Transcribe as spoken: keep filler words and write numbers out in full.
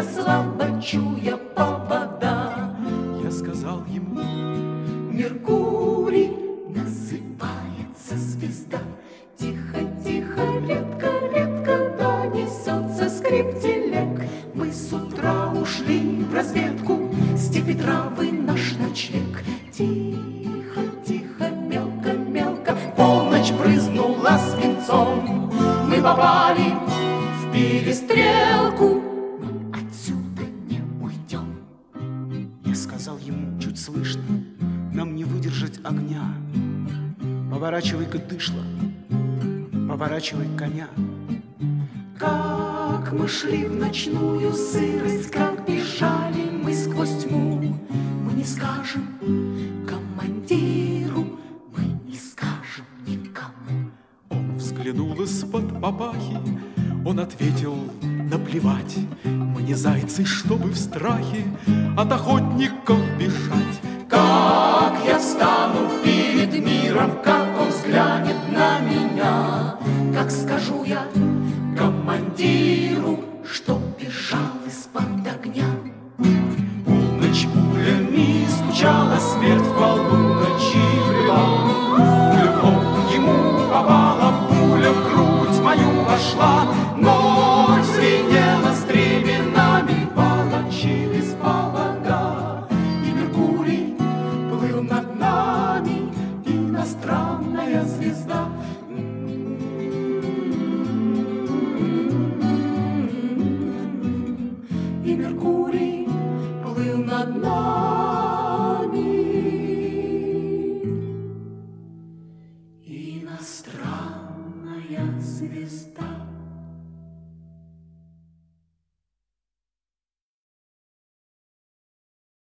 слабо чуя повода. Я сказал ему: Меркурий, называется звезда. Тихо, тихо, редко, редко донесется скрип телег. Мы с утра ушли в разведку, степи травы наш ночлег. Тихо, тихо, мелко, мелко, полночь брызнула свинцом. Мы попали в перестрелку, мы отсюда не уйдем. Я сказал ему чуть слышно: нам не выдержать огня. Поворачивай-ка дышло, поворачивай коня. Как мы шли в ночную сырость, как бежали мы сквозь тьму, мы не скажем командиру, мы не скажем никому. Он взглянул из-под папахи, он ответил: наплевать, мы не зайцы, чтобы в страхе от охотников бежать. Как я встану перед миром, как он взглянет на меня, как скажу я командиру, что бежал из-под огня. Полночь пулями стучала, смерть в полуночи врела. Плевок ему попала, пуля в грудь мою вошла. Ночь звенела стременами, волочились повода. И Меркурий плыл над нами, иностранная звезда. И Меркурий плыл над нами, иностранная звезда.